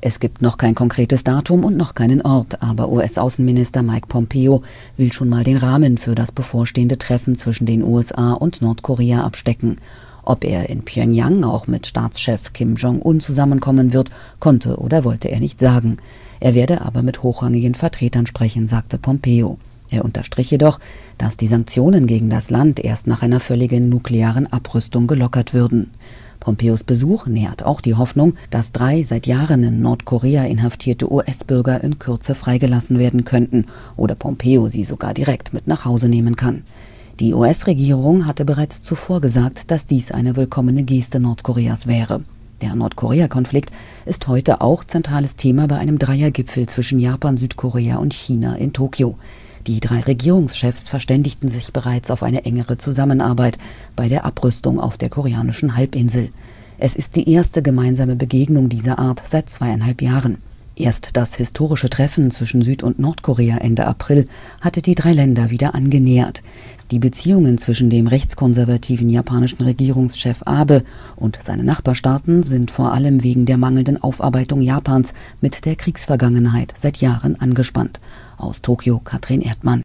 Es gibt noch kein konkretes Datum und noch keinen Ort, aber US-Außenminister Mike Pompeo will schon mal den Rahmen für das bevorstehende Treffen zwischen den USA und Nordkorea abstecken. Ob er in Pjöngjang auch mit Staatschef Kim Jong-un zusammenkommen wird, konnte oder wollte er nicht sagen. Er werde aber mit hochrangigen Vertretern sprechen, sagte Pompeo. Er unterstrich jedoch, dass die Sanktionen gegen das Land erst nach einer völligen nuklearen Abrüstung gelockert würden. Pompeos Besuch nährt auch die Hoffnung, dass 3 seit Jahren in Nordkorea inhaftierte US-Bürger in Kürze freigelassen werden könnten oder Pompeo sie sogar direkt mit nach Hause nehmen kann. Die US-Regierung hatte bereits zuvor gesagt, dass dies eine willkommene Geste Nordkoreas wäre. Der Nordkorea-Konflikt ist heute auch zentrales Thema bei einem Dreiergipfel zwischen Japan, Südkorea und China in Tokio. Die 3 Regierungschefs verständigten sich bereits auf eine engere Zusammenarbeit bei der Abrüstung auf der koreanischen Halbinsel. Es ist die erste gemeinsame Begegnung dieser Art seit 2,5 Jahren. Erst das historische Treffen zwischen Süd- und Nordkorea Ende April hatte die 3 Länder wieder angenähert. Die Beziehungen zwischen dem rechtskonservativen japanischen Regierungschef Abe und seinen Nachbarstaaten sind vor allem wegen der mangelnden Aufarbeitung Japans mit der Kriegsvergangenheit seit Jahren angespannt. Aus Tokio, Katrin Erdmann.